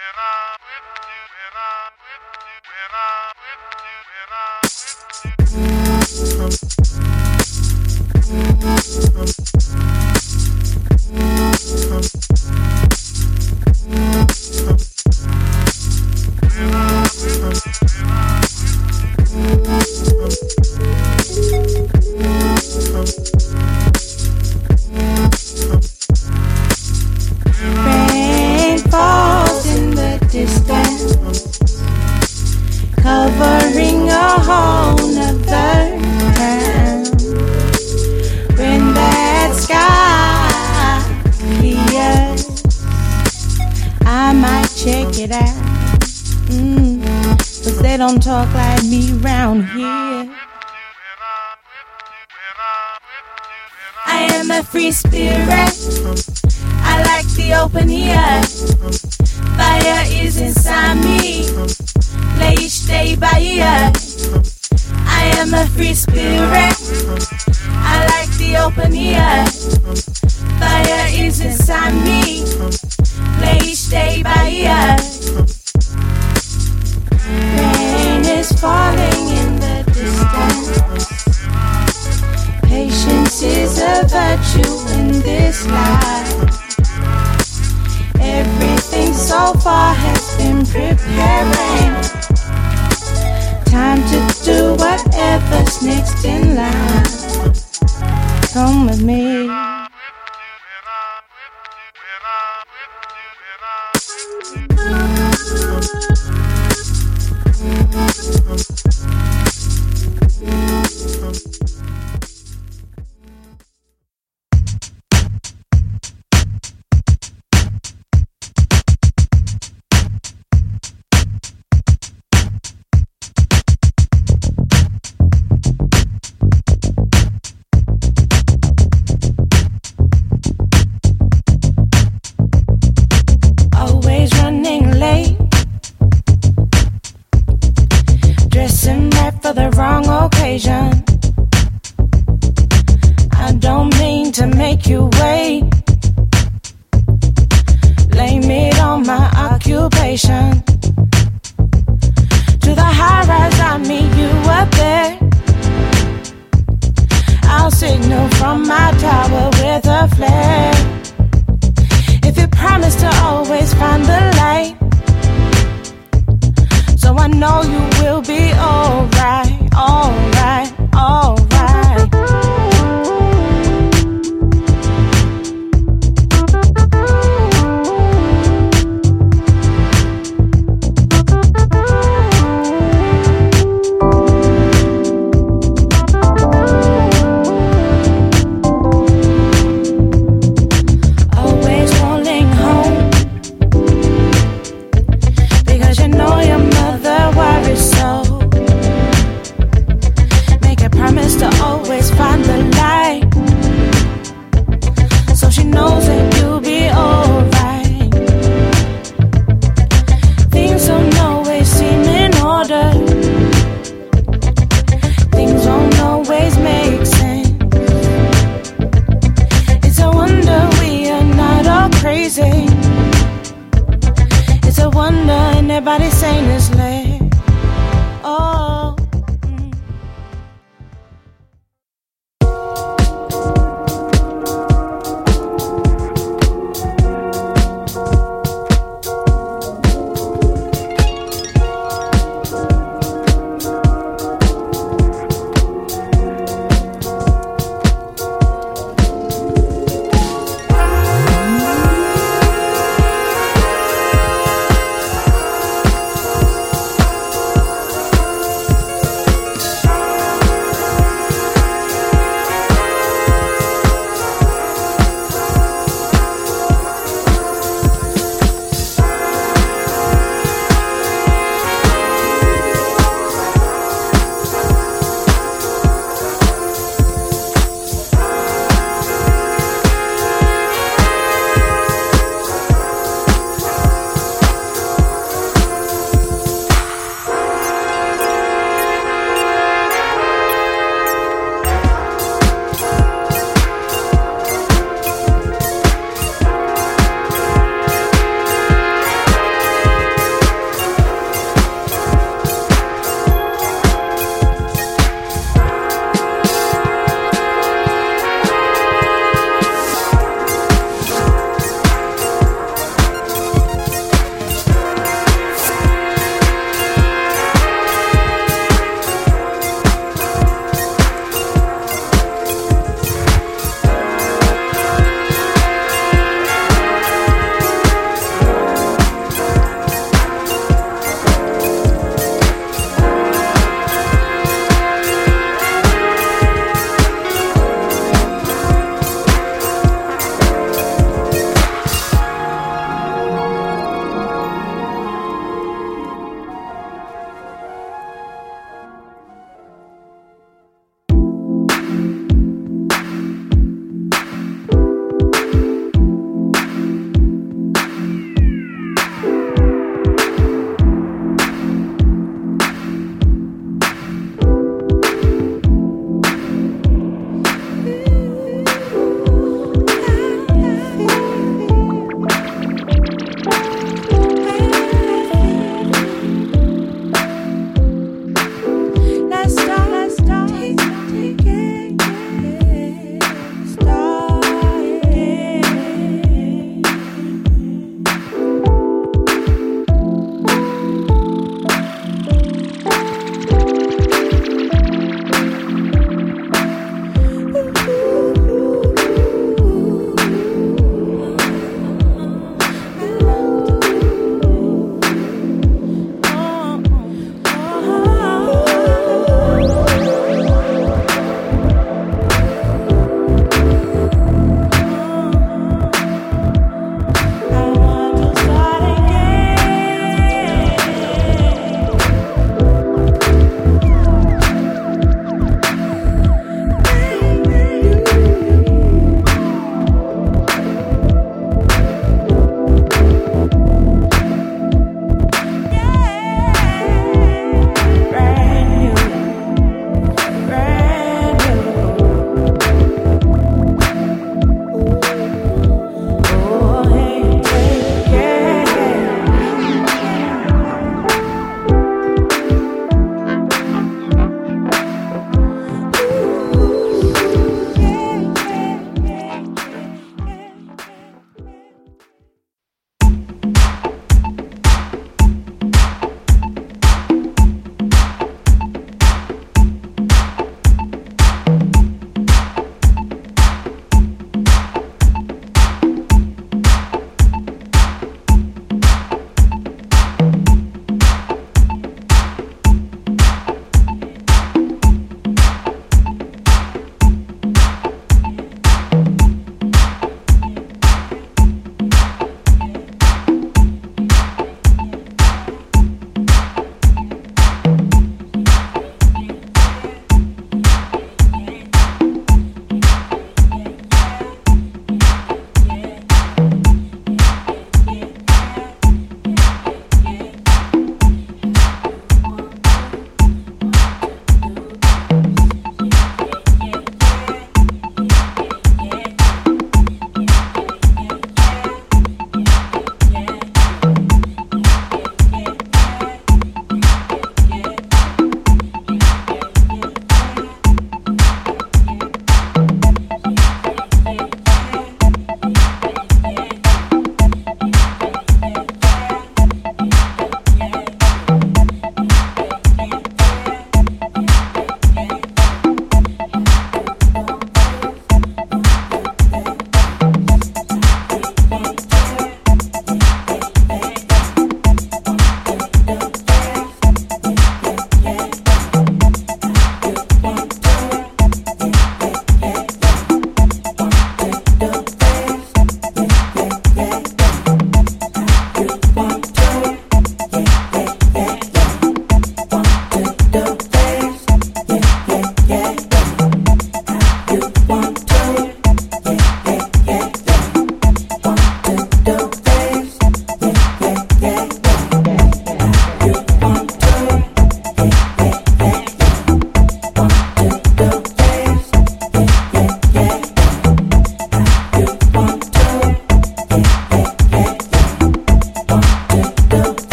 Rain falls in the distance, covering a whole nother town. When that sky clears, I might check it out. 'Cause they don't talk like me round here. I am a free spirit, I like the open air. Fire is inside me, play each day by ear. I am a free spirit, I like the open air. Fire is inside me, play each day by ear. Rain is falling in the distance. Patience is a virtue in this life. Everything so far has been preparing. Time to do whatever's next in line. Come with me. For the wrong occasion. I don't mean to make you wait. Blame it on my occupation. To the high rise, I meet you up there. I'll signal from my tower with a flare. If you promise to always find the light, so I know you will be alright, alright, alright. Always calling home, because you know your mother worries so. Make a promise to always find the light, so she knows that you'll be alright. Things don't always seem in order, things don't always make sense. It's a wonder we are not all crazy. It's a wonder nobody's sane is late.